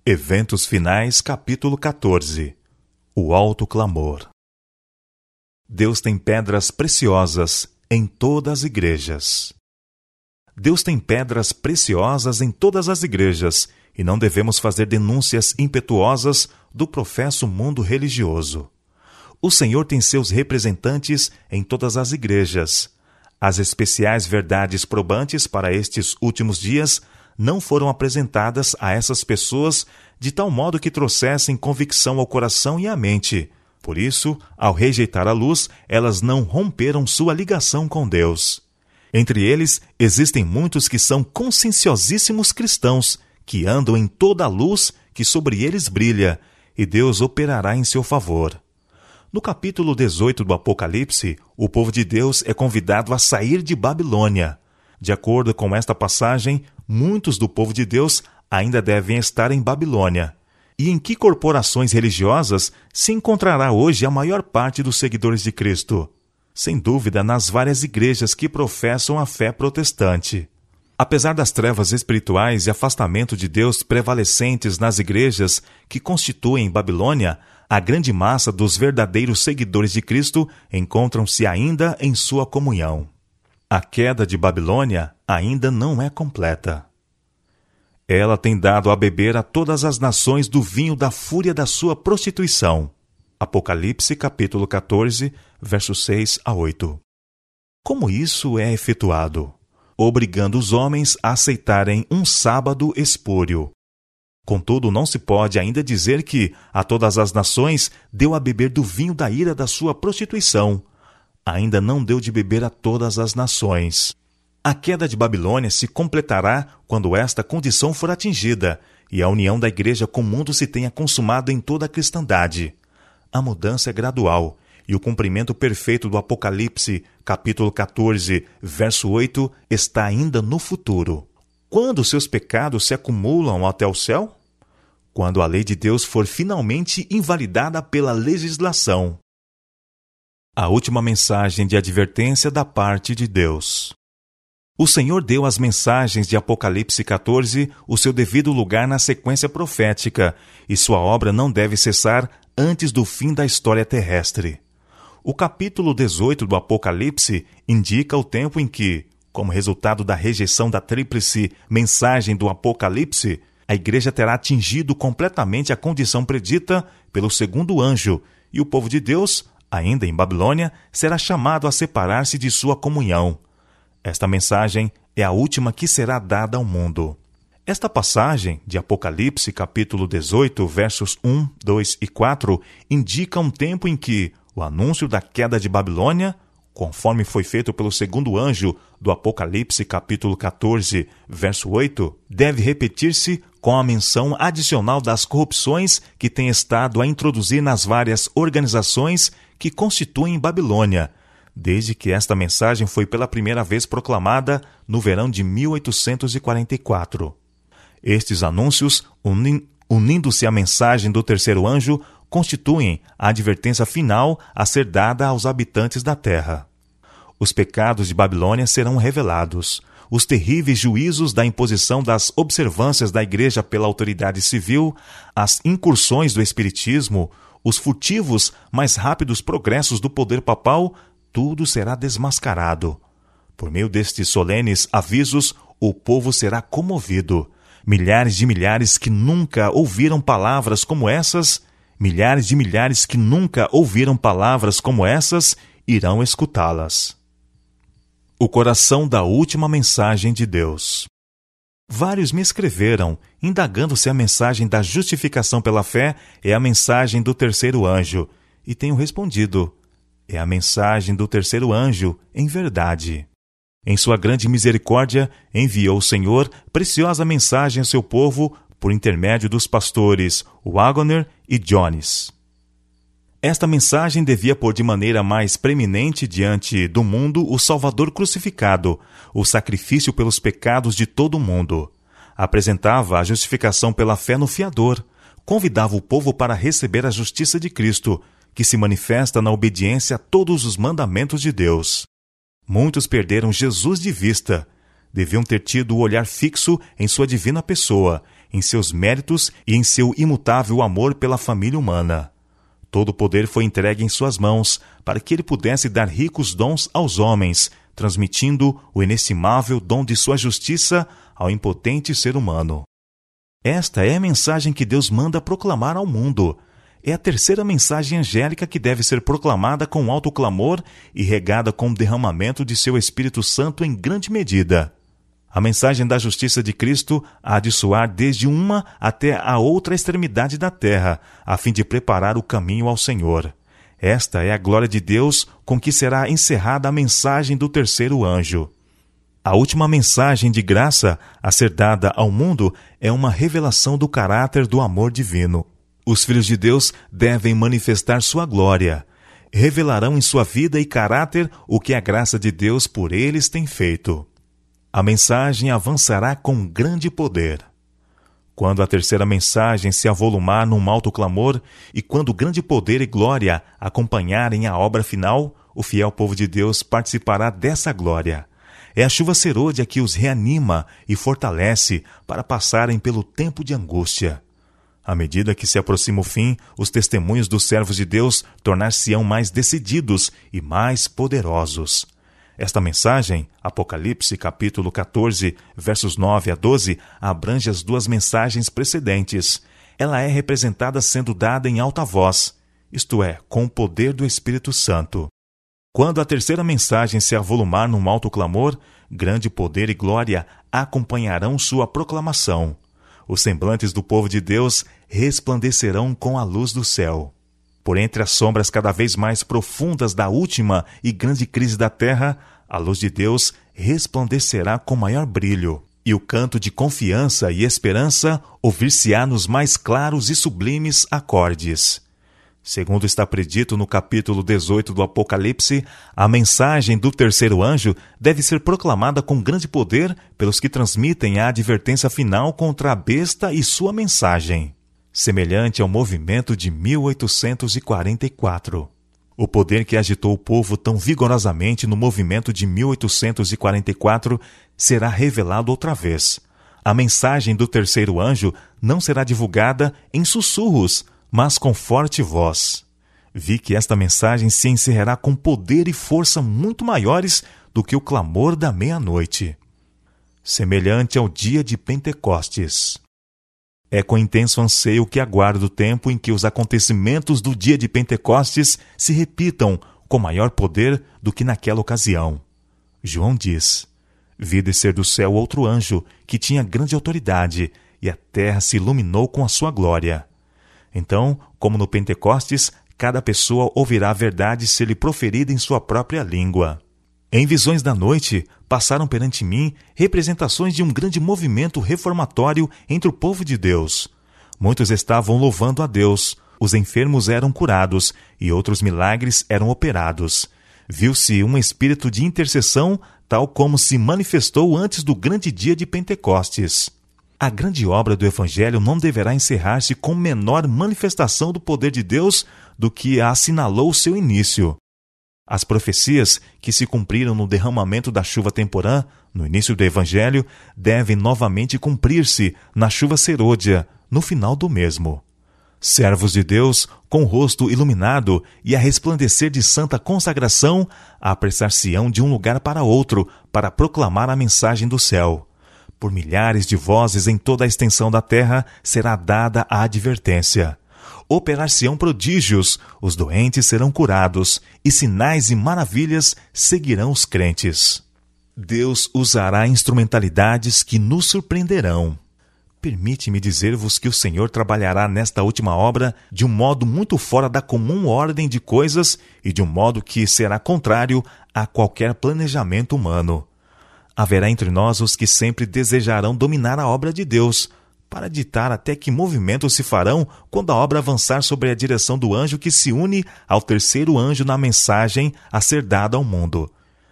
Eventos Finais, capítulo 14. O alto clamor. Deus tem pedras preciosas em todas as igrejas. Deus tem pedras preciosas em todas as igrejas, e não devemos fazer denúncias impetuosas do professo mundo religioso. O Senhor tem seus representantes em todas as igrejas. As especiais verdades probantes para estes últimos dias não foram apresentadas a essas pessoas de tal modo que trouxessem convicção ao coração e à mente. Por isso, ao rejeitar a luz, elas não romperam sua ligação com Deus. Entre eles, existem muitos que são conscienciosíssimos cristãos, que andam em toda a luz que sobre eles brilha, e Deus operará em seu favor. No capítulo 18 do Apocalipse, o povo de Deus é convidado a sair de Babilônia. De acordo com esta passagem, muitos do povo de Deus ainda devem estar em Babilônia. E em que corporações religiosas se encontrará hoje a maior parte dos seguidores de Cristo? Sem dúvida, nas várias igrejas que professam a fé protestante. Apesar das trevas espirituais e afastamento de Deus prevalecentes nas igrejas que constituem Babilônia, a grande massa dos verdadeiros seguidores de Cristo encontram-se ainda em sua comunhão. A queda de Babilônia ainda não é completa. Ela tem dado a beber a todas as nações do vinho da fúria da sua prostituição. Apocalipse capítulo 14, versos 6 a 8. Como isso é efetuado? Obrigando os homens a aceitarem um sábado espúrio. Contudo, não se pode ainda dizer que a todas as nações deu a beber do vinho da ira da sua prostituição. Ainda não deu de beber a todas as nações. A queda de Babilônia se completará quando esta condição for atingida e a união da igreja com o mundo se tenha consumado em toda a cristandade. A mudança é gradual e o cumprimento perfeito do Apocalipse, capítulo 14, verso 8, está ainda no futuro. Quando seus pecados se acumulam até o céu? Quando a lei de Deus for finalmente invalidada pela legislação. A última mensagem de advertência da parte de Deus. O Senhor deu às mensagens de Apocalipse 14 o seu devido lugar na sequência profética, e sua obra não deve cessar antes do fim da história terrestre. O capítulo 18 do Apocalipse indica o tempo em que, como resultado da rejeição da tríplice mensagem do Apocalipse, a igreja terá atingido completamente a condição predita pelo segundo anjo, e o povo de Deus, ainda em Babilônia, será chamado a separar-se de sua comunhão. Esta mensagem é a última que será dada ao mundo. Esta passagem de Apocalipse, capítulo 18, versos 1, 2 e 4, indica um tempo em que o anúncio da queda de Babilônia, conforme foi feito pelo segundo anjo do Apocalipse, capítulo 14, verso 8, deve repetir-se com a menção adicional das corrupções que tem estado a introduzir nas várias organizações que constituem Babilônia, desde que esta mensagem foi pela primeira vez proclamada no verão de 1844. Estes anúncios, unindo-se à mensagem do terceiro anjo, constituem a advertência final a ser dada aos habitantes da terra. Os pecados de Babilônia serão revelados. Os terríveis juízos da imposição das observâncias da igreja pela autoridade civil, as incursões do espiritismo, os furtivos, mais rápidos progressos do poder papal, tudo será desmascarado. Por meio destes solenes avisos, o povo será comovido. Milhares de milhares que nunca ouviram palavras como essas, irão escutá-las. O coração da última mensagem de Deus. Vários me escreveram, indagando se a mensagem da justificação pela fé é a mensagem do terceiro anjo, e tenho respondido: é a mensagem do terceiro anjo, em verdade. Em sua grande misericórdia, enviou o Senhor preciosa mensagem ao seu povo por intermédio dos pastores Wagner e Jones. Esta mensagem devia pôr de maneira mais preeminente diante do mundo o Salvador crucificado, o sacrifício pelos pecados de todo o mundo. Apresentava a justificação pela fé no Fiador, convidava o povo para receber a justiça de Cristo, que se manifesta na obediência a todos os mandamentos de Deus. Muitos perderam Jesus de vista. Deviam ter tido o olhar fixo em sua divina pessoa, em seus méritos e em seu imutável amor pela família humana. Todo o poder foi entregue em suas mãos para que ele pudesse dar ricos dons aos homens, transmitindo o inestimável dom de sua justiça ao impotente ser humano. Esta é a mensagem que Deus manda proclamar ao mundo. É a terceira mensagem angélica que deve ser proclamada com alto clamor e regada com o derramamento de seu Espírito Santo em grande medida. A mensagem da justiça de Cristo há de soar desde uma até a outra extremidade da terra, a fim de preparar o caminho ao Senhor. Esta é a glória de Deus com que será encerrada a mensagem do terceiro anjo. A última mensagem de graça a ser dada ao mundo é uma revelação do caráter do amor divino. Os filhos de Deus devem manifestar sua glória. Revelarão em sua vida e caráter o que a graça de Deus por eles tem feito. A mensagem avançará com grande poder. Quando a terceira mensagem se avolumar num alto clamor e quando grande poder e glória acompanharem a obra final, o fiel povo de Deus participará dessa glória. É a chuva serôdia que os reanima e fortalece para passarem pelo tempo de angústia. À medida que se aproxima o fim, os testemunhos dos servos de Deus tornar-se-ão mais decididos e mais poderosos. Esta mensagem, Apocalipse capítulo 14, versos 9 a 12, abrange as duas mensagens precedentes. Ela é representada sendo dada em alta voz, isto é, com o poder do Espírito Santo. Quando a terceira mensagem se avolumar num alto clamor, grande poder e glória acompanharão sua proclamação. Os semblantes do povo de Deus resplandecerão com a luz do céu. Por entre as sombras cada vez mais profundas da última e grande crise da terra, a luz de Deus resplandecerá com maior brilho, e o canto de confiança e esperança ouvir-se-á nos mais claros e sublimes acordes. Segundo está predito no capítulo 18 do Apocalipse, a mensagem do terceiro anjo deve ser proclamada com grande poder pelos que transmitem a advertência final contra a besta e sua mensagem, semelhante ao movimento de 1844. O poder que agitou o povo tão vigorosamente no movimento de 1844 será revelado outra vez. A mensagem do terceiro anjo não será divulgada em sussurros, mas com forte voz. Vi que esta mensagem se encerrará com poder e força muito maiores do que o clamor da meia-noite, semelhante ao dia de Pentecostes. É com intenso anseio que aguardo o tempo em que os acontecimentos do dia de Pentecostes se repitam com maior poder do que naquela ocasião. João diz: vi descer do céu outro anjo que tinha grande autoridade, e a terra se iluminou com a sua glória. Então, como no Pentecostes, cada pessoa ouvirá a verdade ser-lhe proferida em sua própria língua. Em visões da noite, passaram perante mim representações de um grande movimento reformatório entre o povo de Deus. Muitos estavam louvando a Deus, os enfermos eram curados e outros milagres eram operados. Viu-se um espírito de intercessão, tal como se manifestou antes do grande dia de Pentecostes. A grande obra do Evangelho não deverá encerrar-se com menor manifestação do poder de Deus do que a assinalou o seu início. As profecias que se cumpriram no derramamento da chuva temporã, no início do Evangelho, devem novamente cumprir-se na chuva serôdia, no final do mesmo. Servos de Deus, com o rosto iluminado e a resplandecer de santa consagração, apressar-se-ão de um lugar para outro para proclamar a mensagem do céu. Por milhares de vozes em toda a extensão da terra será dada a advertência. Operar-se-ão prodígios, os doentes serão curados, e sinais e maravilhas seguirão os crentes. Deus usará instrumentalidades que nos surpreenderão. Permite-me dizer-vos que o Senhor trabalhará nesta última obra de um modo muito fora da comum ordem de coisas e de um modo que será contrário a qualquer planejamento humano. Haverá entre nós os que sempre desejarão dominar a obra de Deus, para ditar até que movimentos se farão quando a obra avançar sob a direção do anjo que se une ao terceiro anjo na mensagem a ser dada ao mundo.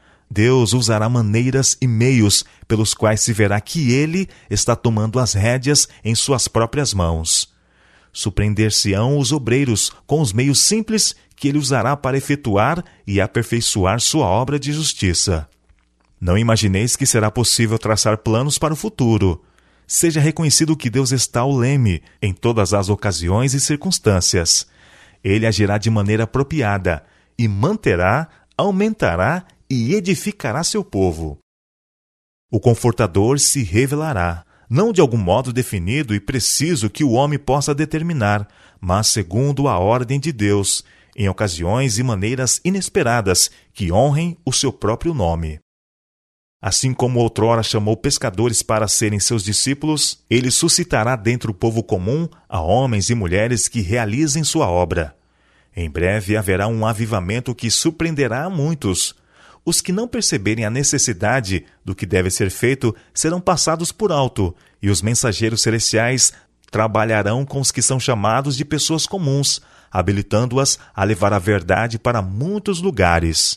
Deus usará maneiras e meios pelos quais se verá que Ele está tomando as rédeas em suas próprias mãos. Surpreender-se-ão os obreiros com os meios simples que Ele usará para efetuar e aperfeiçoar sua obra de justiça. Não imagineis que será possível traçar planos para o futuro. seja reconhecido que Deus está ao leme em todas as ocasiões e circunstâncias. Ele agirá de maneira apropriada e manterá, aumentará e edificará seu povo. O Confortador se revelará, não de algum modo definido e preciso que o homem possa determinar, mas segundo a ordem de Deus, em ocasiões e maneiras inesperadas que honrem o seu próprio nome. Assim como outrora chamou pescadores para serem seus discípulos, ele suscitará dentre o povo comum a homens e mulheres que realizem sua obra. Em breve haverá um avivamento que surpreenderá a muitos. Os que não perceberem a necessidade do que deve ser feito serão passados por alto, e os mensageiros celestiais trabalharão com os que são chamados de pessoas comuns, habilitando-as a levar a verdade para muitos lugares.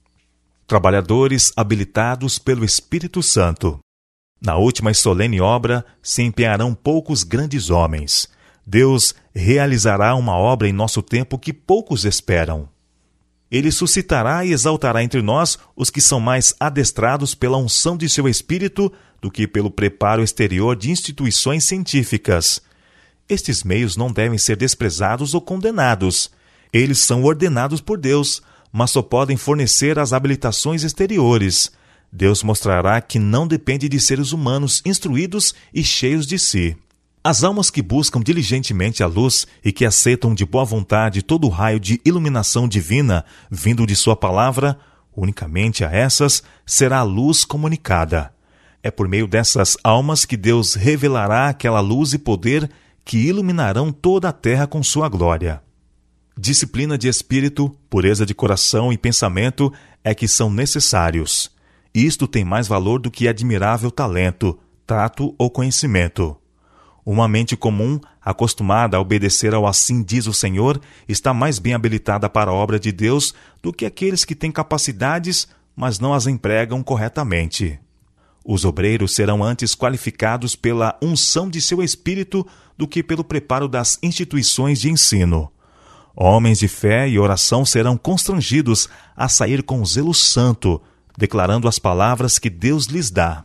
Trabalhadores habilitados pelo Espírito Santo. Na última e solene obra se empenharão poucos grandes homens. Deus realizará uma obra em nosso tempo que poucos esperam. Ele suscitará e exaltará entre nós os que são mais adestrados pela unção de seu Espírito do que pelo preparo exterior de instituições científicas. Estes meios não devem ser desprezados ou condenados. Eles são ordenados por Deus, mas só podem fornecer as habilitações exteriores. Deus mostrará que não depende de seres humanos instruídos e cheios de si. As almas que buscam diligentemente a luz e que aceitam de boa vontade todo o raio de iluminação divina vindo de sua palavra, unicamente a essas será a luz comunicada. É por meio dessas almas que Deus revelará aquela luz e poder que iluminarão toda a terra com sua glória. Disciplina de espírito, pureza de coração e pensamento é que são necessários. Isto tem mais valor do que admirável talento, tato ou conhecimento. Uma mente comum, acostumada a obedecer ao assim diz o Senhor, está mais bem habilitada para a obra de Deus do que aqueles que têm capacidades, mas não as empregam corretamente. Os obreiros serão antes qualificados pela unção de seu espírito do que pelo preparo das instituições de ensino. Homens de fé e oração serão constrangidos a sair com zelo santo, declarando as palavras que Deus lhes dá.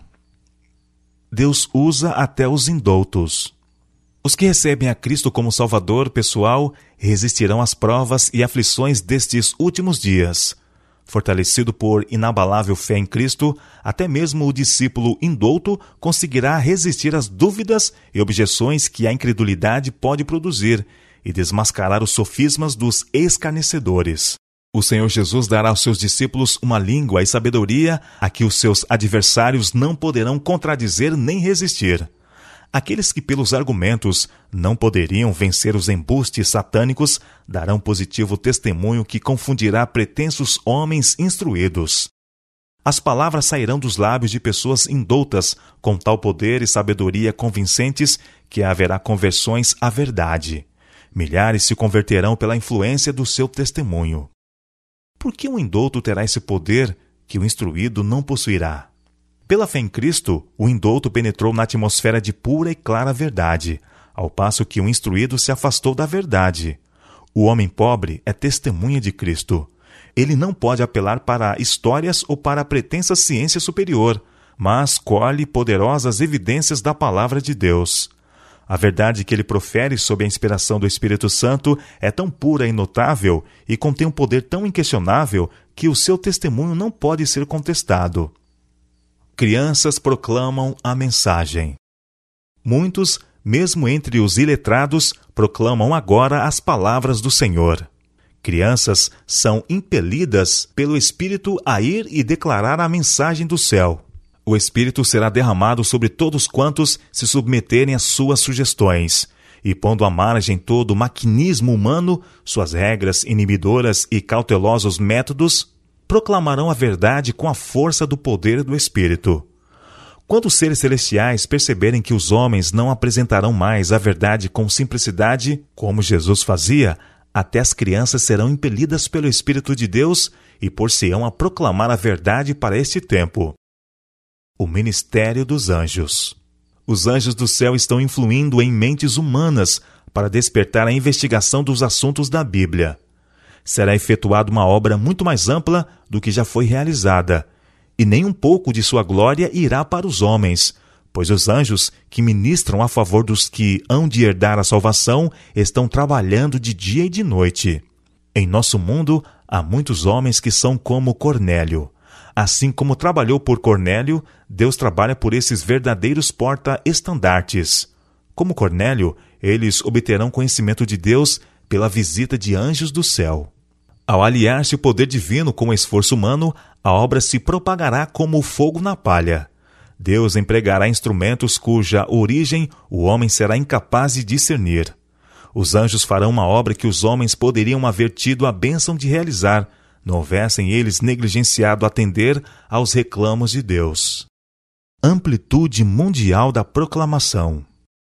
Deus usa até os indoutos. Os que recebem a Cristo como Salvador pessoal resistirão às provas e aflições destes últimos dias. Fortalecido por inabalável fé em Cristo, até mesmo o discípulo indouto conseguirá resistir às dúvidas e objeções que a incredulidade pode produzir e desmascarar os sofismas dos escarnecedores. O Senhor Jesus dará aos seus discípulos uma língua e sabedoria a que os seus adversários não poderão contradizer nem resistir. Aqueles que pelos argumentos não poderiam vencer os embustes satânicos darão positivo testemunho que confundirá pretensos homens instruídos. As palavras sairão dos lábios de pessoas indoutas com tal poder e sabedoria convincentes que haverá conversões à verdade. Milhares se converterão pela influência do seu testemunho. Por que um indouto terá esse poder que o instruído não possuirá? Pela fé em Cristo, o indouto penetrou na atmosfera de pura e clara verdade, ao passo que o instruído se afastou da verdade. O homem pobre é testemunha de Cristo. Ele não pode apelar para histórias ou para a pretensa ciência superior, mas colhe poderosas evidências da palavra de Deus. A verdade que ele profere sob a inspiração do Espírito Santo é tão pura e notável e contém um poder tão inquestionável que o seu testemunho não pode ser contestado. Crianças proclamam a mensagem. Muitos, mesmo entre os iletrados, proclamam agora as palavras do Senhor. Crianças são impelidas pelo Espírito a ir e declarar a mensagem do céu. O Espírito será derramado sobre todos quantos se submeterem às suas sugestões, e pondo à margem todo o maquinismo humano, suas regras inibidoras e cautelosos métodos, proclamarão a verdade com a força do poder do Espírito. Quando os seres celestiais perceberem que os homens não apresentarão mais a verdade com simplicidade, como Jesus fazia, até as crianças serão impelidas pelo Espírito de Deus e por-se-ão a proclamar a verdade para este tempo. O ministério dos anjos. Os anjos do céu estão influindo em mentes humanas para despertar a investigação dos assuntos da Bíblia. Será efetuada uma obra muito mais ampla do que já foi realizada, e nem um pouco de sua glória irá para os homens, pois os anjos que ministram a favor dos que hão de herdar a salvação estão trabalhando de dia e de noite. Em nosso mundo, há muitos homens que são como Cornélio. Assim como trabalhou por Cornélio, Deus trabalha por esses verdadeiros porta-estandartes. Como Cornélio, eles obterão conhecimento de Deus pela visita de anjos do céu. Ao aliar-se o poder divino com o esforço humano, a obra se propagará como o fogo na palha. Deus empregará instrumentos cuja origem o homem será incapaz de discernir. Os anjos farão uma obra que os homens poderiam haver tido a bênção de realizar, não houvessem eles negligenciado atender aos reclamos de Deus. Amplitude mundial da proclamação.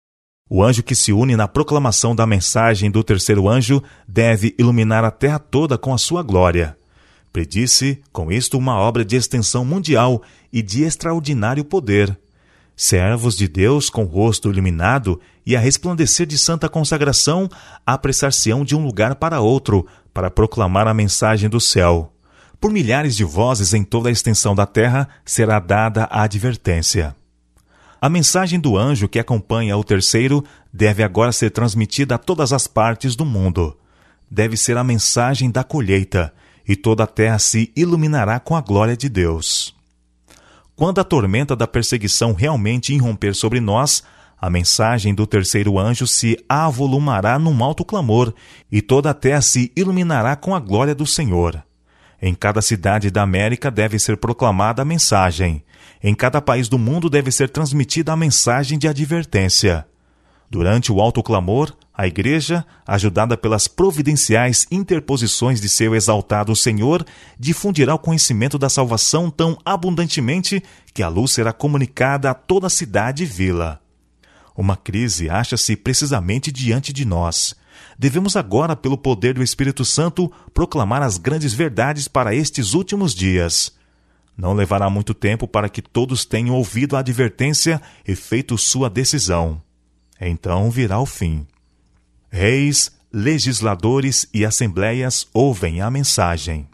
O anjo que se une na proclamação da mensagem do terceiro anjo deve iluminar a terra toda com a sua glória. Predisse, com isto, uma obra de extensão mundial e de extraordinário poder. Servos de Deus com o rosto iluminado e a resplandecer de santa consagração, apressar-se-ão de um lugar para outro, para proclamar a mensagem do céu. Por milhares de vozes em toda a extensão da terra será dada a advertência. A mensagem do anjo que acompanha o terceiro deve agora ser transmitida a todas as partes do mundo. Deve ser a mensagem da colheita, e toda a terra se iluminará com a glória de Deus. Quando a tormenta da perseguição realmente irromper sobre nós, a mensagem do terceiro anjo se avolumará num alto clamor, e toda a terra se iluminará com a glória do Senhor. Em cada cidade da América deve ser proclamada a mensagem. Em cada país do mundo deve ser transmitida a mensagem de advertência. Durante o alto clamor, a Igreja, ajudada pelas providenciais interposições de seu exaltado Senhor, difundirá o conhecimento da salvação tão abundantemente que a luz será comunicada a toda a cidade e vila. Uma crise acha-se precisamente diante de nós. Devemos agora, pelo poder do Espírito Santo, proclamar as grandes verdades para estes últimos dias. Não levará muito tempo para que todos tenham ouvido a advertência e feito sua decisão. Então virá o fim. Reis, legisladores e assembleias ouvem a mensagem.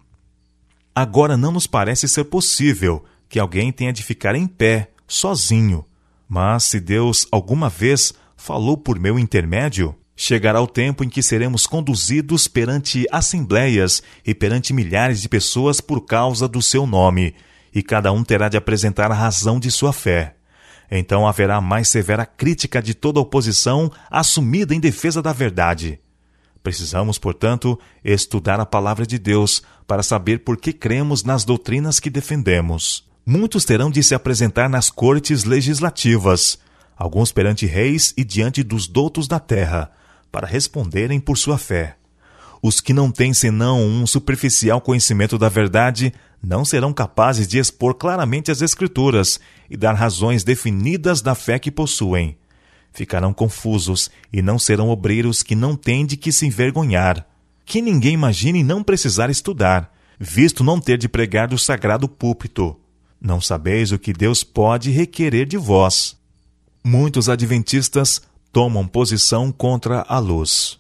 Agora não nos parece ser possível que alguém tenha de ficar em pé, sozinho. Mas se Deus alguma vez falou por meu intermédio, chegará o tempo em que seremos conduzidos perante assembleias e perante milhares de pessoas por causa do seu nome, e cada um terá de apresentar a razão de sua fé. Então haverá mais severa crítica de toda a oposição assumida em defesa da verdade. Precisamos, portanto, estudar a palavra de Deus para saber por que cremos nas doutrinas que defendemos. Muitos terão de se apresentar nas cortes legislativas, alguns perante reis e diante dos doutos da terra, para responderem por sua fé. Os que não têm senão um superficial conhecimento da verdade não serão capazes de expor claramente as Escrituras e dar razões definidas da fé que possuem. Ficarão confusos e não serão obreiros que não têm de que se envergonhar. Que ninguém imagine não precisar estudar, visto não ter de pregar do sagrado púlpito. Não sabeis o que Deus pode requerer de vós. Muitos adventistas tomam posição contra a luz.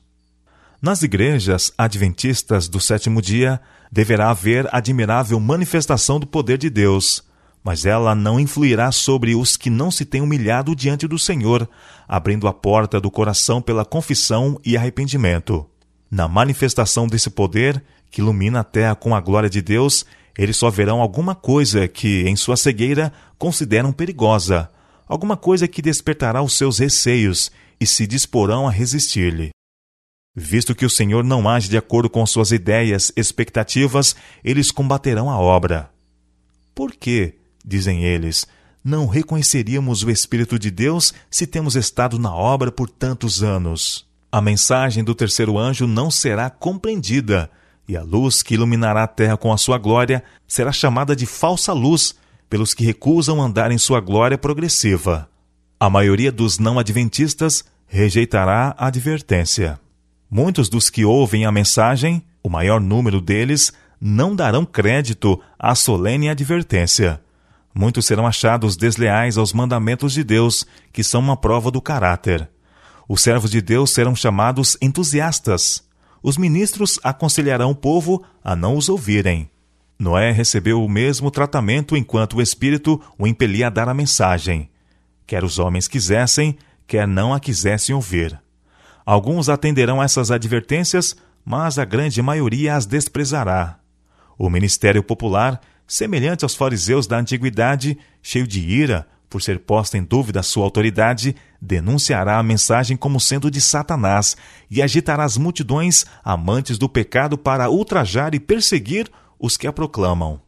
Nas igrejas adventistas do sétimo dia, deverá haver admirável manifestação do poder de Deus, mas ela não influirá sobre os que não se têm humilhado diante do Senhor, abrindo a porta do coração pela confissão e arrependimento. Na manifestação desse poder, que ilumina a terra com a glória de Deus, eles só verão alguma coisa que, em sua cegueira, consideram perigosa, alguma coisa que despertará os seus receios e se disporão a resistir-lhe. Visto que o Senhor não age de acordo com suas ideias, expectativas, eles combaterão a obra. Por que, dizem eles, não reconheceríamos o Espírito de Deus se temos estado na obra por tantos anos? A mensagem do terceiro anjo não será compreendida, e a luz que iluminará a terra com a sua glória será chamada de falsa luz pelos que recusam andar em sua glória progressiva. A maioria dos não-adventistas rejeitará a advertência. Muitos dos que ouvem a mensagem, o maior número deles, não darão crédito à solene advertência. Muitos serão achados desleais aos mandamentos de Deus, que são uma prova do caráter. Os servos de Deus serão chamados entusiastas. Os ministros aconselharão o povo a não os ouvirem. Noé recebeu o mesmo tratamento enquanto o Espírito o impelia a dar a mensagem. quer os homens quisessem, quer não a quisessem ouvir. Alguns atenderão a essas advertências, mas a grande maioria as desprezará. O ministério popular, semelhante aos fariseus da antiguidade, cheio de ira, por ser posta em dúvida a sua autoridade, denunciará a mensagem como sendo de Satanás e agitará as multidões amantes do pecado para ultrajar e perseguir os que a proclamam.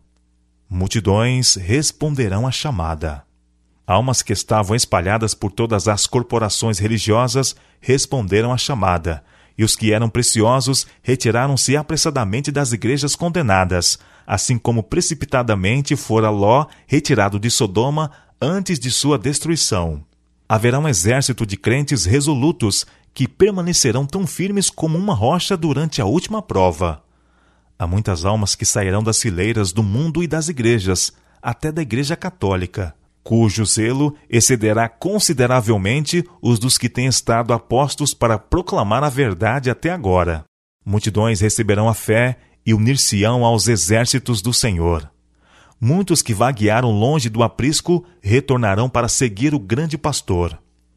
Multidões responderão à chamada. Almas que estavam espalhadas por todas as corporações religiosas responderam à chamada, e os que eram preciosos retiraram-se apressadamente das igrejas condenadas, assim como precipitadamente fora Ló retirado de Sodoma antes de sua destruição. Haverá um exército de crentes resolutos que permanecerão tão firmes como uma rocha durante a última prova. Há muitas almas que sairão das fileiras do mundo e das igrejas, até da Igreja Católica, cujo zelo excederá consideravelmente os dos que têm estado apostos para proclamar a verdade até agora. Multidões receberão a fé e unir-se-ão aos exércitos do Senhor. Muitos que vaguearam longe do aprisco retornarão para seguir o grande pastor.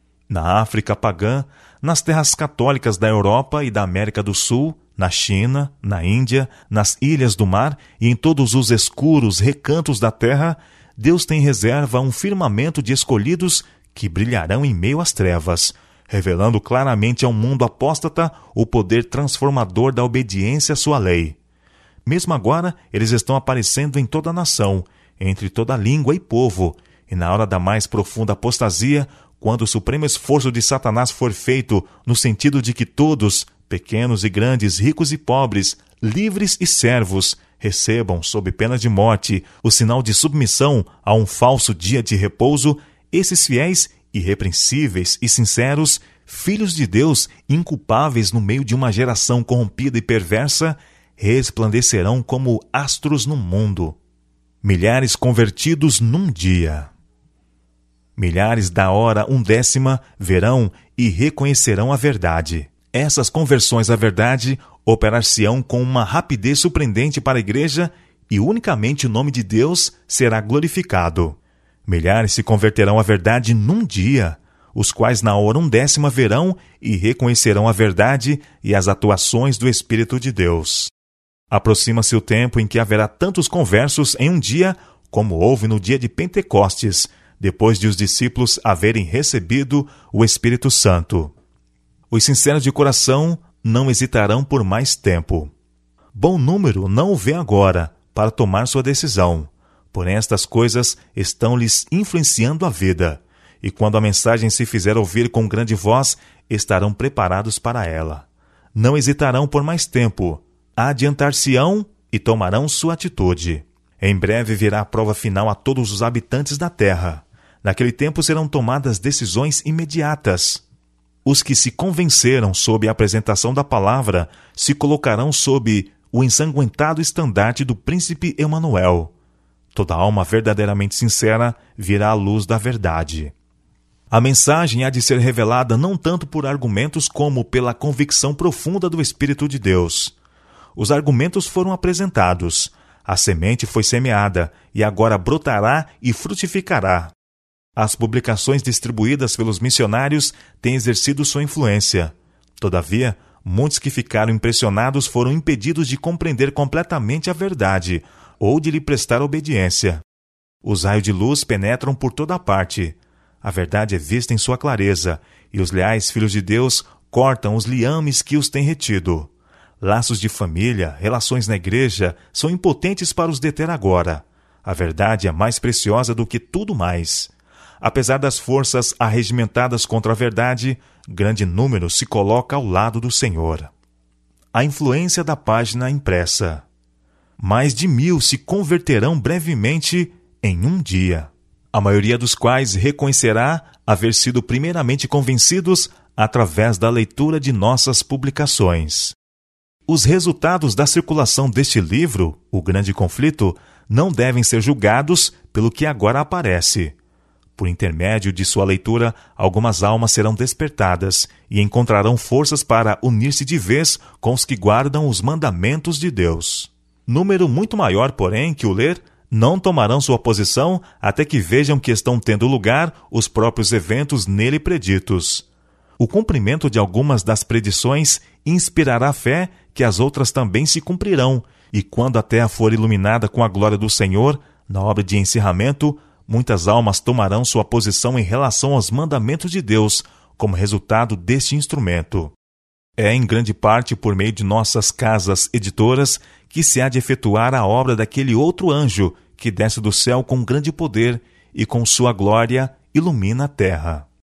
Na África pagã, nas terras católicas da Europa e da América do Sul, na China, na Índia, nas ilhas do mar e em todos os escuros recantos da terra, Deus tem em reserva um firmamento de escolhidos que brilharão em meio às trevas, revelando claramente ao mundo apóstata o poder transformador da obediência à sua lei. Mesmo agora, eles estão aparecendo em toda a nação, entre toda língua e povo, e na hora da mais profunda apostasia, quando o supremo esforço de Satanás for feito no sentido de que todos, pequenos e grandes, ricos e pobres, livres e servos, recebam, sob pena de morte, o sinal de submissão a um falso dia de repouso, esses fiéis, irrepreensíveis e sinceros, filhos de Deus, inculpáveis no meio de uma geração corrompida e perversa, resplandecerão como astros no mundo. Milhares convertidos num dia. Milhares da hora 1/10 verão e reconhecerão a verdade. Essas conversões à verdade operar-se-ão com uma rapidez surpreendente para a igreja e unicamente o nome de Deus será glorificado. Milhares se converterão à verdade num dia, os quais na hora 1/10 verão e reconhecerão a verdade e as atuações do Espírito de Deus. Aproxima-se o tempo em que haverá tantos conversos em um dia como houve no dia de Pentecostes, depois de os discípulos haverem recebido o Espírito Santo. Os sinceros de coração não hesitarão por mais tempo. Bom número não o vê agora para tomar sua decisão, porém estas coisas estão-lhes influenciando a vida, e quando a mensagem se fizer ouvir com grande voz, estarão preparados para ela. Não hesitarão por mais tempo, adiantar-se-ão e tomarão sua atitude. Em breve virá a prova final a todos os habitantes da terra. Naquele tempo serão tomadas decisões imediatas. Os que se convenceram sob a apresentação da palavra se colocarão sob o ensanguentado estandarte do príncipe Emanuel. Toda alma verdadeiramente sincera virá à luz da verdade. A mensagem há de ser revelada não tanto por argumentos como pela convicção profunda do Espírito de Deus. Os argumentos foram apresentados, a semente foi semeada e agora brotará e frutificará. As publicações distribuídas pelos missionários têm exercido sua influência. Todavia, muitos que ficaram impressionados foram impedidos de compreender completamente a verdade ou de lhe prestar obediência. Os raios de luz penetram por toda parte. A verdade é vista em sua clareza, e os leais filhos de Deus cortam os liames que os têm retido. Laços de família, relações na igreja, são impotentes para os deter agora. A verdade é mais preciosa do que tudo mais. Apesar das forças arregimentadas contra a verdade, grande número se coloca ao lado do Senhor. A influência da página impressa. Mais de 1000 se converterão brevemente em um dia, a maioria dos quais reconhecerá haver sido primeiramente convencidos através da leitura de nossas publicações. Os resultados da circulação deste livro, O Grande Conflito, não devem ser julgados pelo que agora aparece. Por intermédio de sua leitura, algumas almas serão despertadas e encontrarão forças para unir-se de vez com os que guardam os mandamentos de Deus. Número muito maior, porém, que o ler, não tomarão sua posição até que vejam que estão tendo lugar os próprios eventos nele preditos. O cumprimento de algumas das predições inspirará fé que as outras também se cumprirão, e quando a terra for iluminada com a glória do Senhor, na obra de encerramento, muitas almas tomarão sua posição em relação aos mandamentos de Deus, como resultado deste instrumento. É em grande parte por meio de nossas casas editoras que se há de efetuar a obra daquele outro anjo que desce do céu com grande poder e com sua glória ilumina a terra.